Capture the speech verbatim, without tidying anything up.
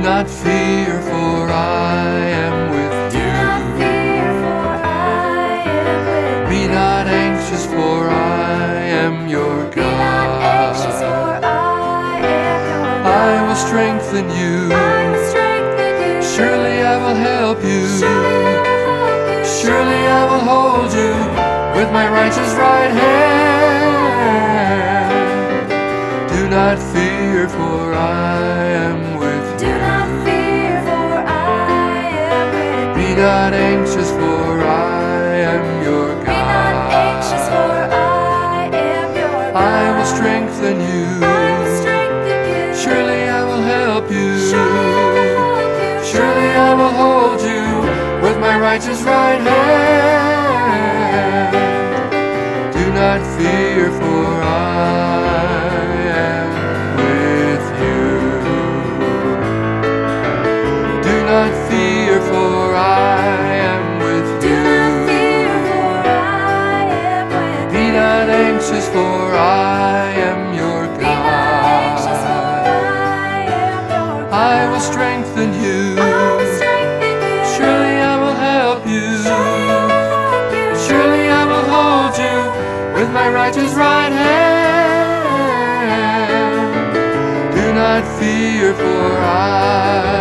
not fear, for I am with Do you. not fear, for I am with Be you. not anxious, for I am your Be not anxious, God. for I am your God. I will strengthen you. I will strengthen you. Surely I will help you. Surely I will help you. Surely I will hold you with my righteous right hand. Do not fear, for I am with Do you. not fear, for I am with you. Be not anxious, for I am your Be not anxious, for God. I am your God. I will strengthen you. I will strengthen you. Surely I will help you. Surely I will help you. Surely I will hold you with my righteous right hand. Do not fear, for I am with you. Do not fear, for I am with Do you. not fear, for I am with Be you. not anxious, for I am your Be not anxious, for God. I am your God. I will strengthen you. I will strengthen you. Surely I will help you. Surely I will help you. Surely I will hold you with my righteous right hand. Do not fear, for I